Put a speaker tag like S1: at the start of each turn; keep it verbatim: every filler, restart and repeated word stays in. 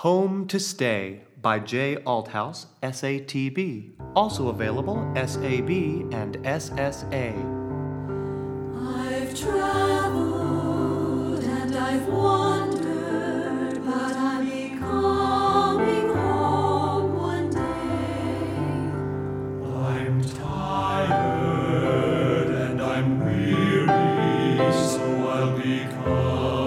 S1: Home to Stay by J. Althouse, S A T B. Also available S A B and S S A.
S2: I've traveled and I've wandered, but I'll be coming home one day.
S3: I'm tired and I'm weary, so I'll be coming.